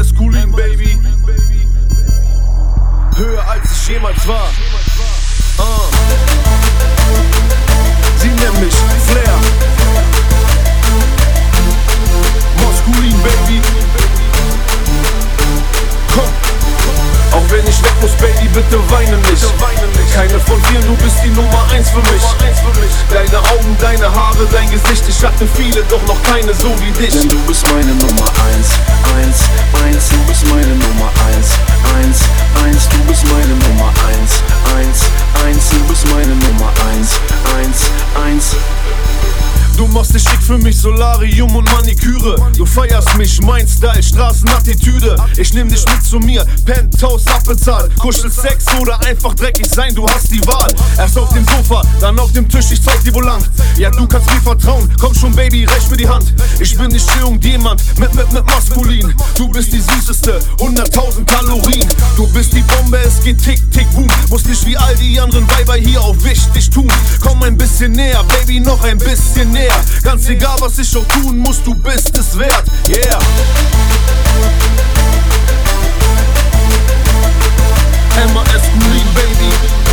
Maskulin, Baby. Höher als ich jemals war. Sie nennt mich Flair. Maskulin, Baby. Komm. Auch wenn ich weg muss, Baby, bitte weine nicht. Keine von vielen, du bist die Nummer 1 für mich. Deine Augen, deine Haare, dein Gesicht. Ich hatte viele, doch noch keine so wie dich. Denn du bist meine Nummer 1, 1, 1. Du bist meine Nummer 1, 1, 1. Du bist meine Nummer 1, 1, 1. Du bist meine Nummer 1, 1, 1. Du machst dich schick für mich, Solarium und Maniküre. Du feierst mich, mein Style, Straßenattitüde. Ich nehm dich mit zu mir, Penthouse abbezahlt. Kuschelsex oder einfach dreckig sein, du hast die Wahl. Erst auf dem Sofa, dann auf dem Tisch, ich zeig dir wo lang. Ja, du kannst mir vertrauen, komm schon Baby, reich mir die Hand. Ich bin nicht irgendjemand mit Maskulin. Du bist die süßeste, 100.000 Kalorien. Du bist die Bombe, es geht tick, tick, boom. Muss nicht wie all die anderen Weiber hier auf wichtig tun. Komm ein bisschen näher, Baby, noch ein bisschen näher. Ganz egal, was ich auch tun muss, du bist es wert, yeah. Maskulin, Baby.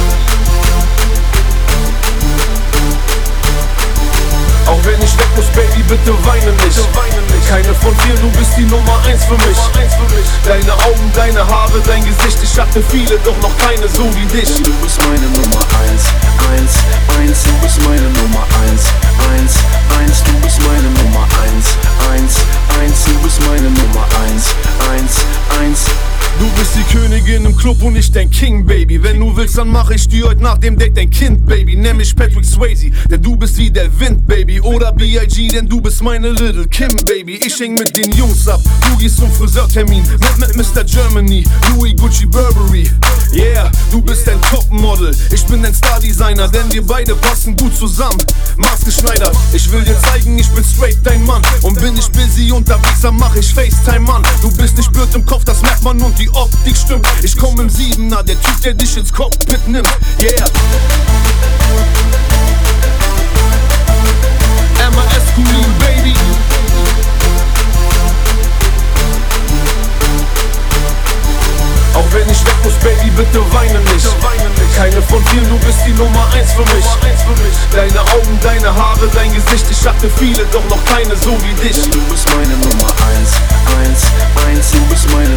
Auch wenn ich weg muss, Baby, bitte weine nicht. Keine von vielen, du bist die Nummer 1 für mich. Deine Augen, deine Haare, dein Gesicht. Ich hatte viele, doch noch keine so wie dich. Denn du bist meine Nummer 1, 1, 1. Du bist meine Nummer 1, 1, 1. Du bist meine Nummer 1, 1, 1. Du bist meine Nummer 1, 1, 1. Du bist die Königin im Club und ich dein King, Baby. Wenn du willst, dann mach ich dir heute nach dem Date dein Kind, Baby. Nenn mich Patrick Swayze, denn du bist wie der Wind, Baby. Oder B.I.G., denn du bist meine Little Kim, Baby. Ich häng mit den Jungs ab, du gehst zum Friseurtermin mit Mr. Germany, Louis, Gucci, Burberry. Yeah, du bist ein Topmodel, ich bin ein Stardesigner, denn wir beide passen gut zusammen. Maßgeschneidert, ich will dir zeigen, ich bin straight dein Mann. Und bin ich busy unterwegs, dann mach ich FaceTime an. Du bist nicht blöd im Kopf, das merkt man und die Optik stimmt. Ich komm im 7er, der Typ, der dich ins Cockpit nimmt. Yeah. Maskulin, Baby. Auch wenn ich weg muss, Baby, bitte weine nicht. Keine von vielen, du bist die Nummer 1 für mich. Deine Augen, deine Haare, dein Gesicht. Ich hatte viele, doch noch keine so wie dich. Denn du bist meine Nummer 1, 1, 1. Du bist meine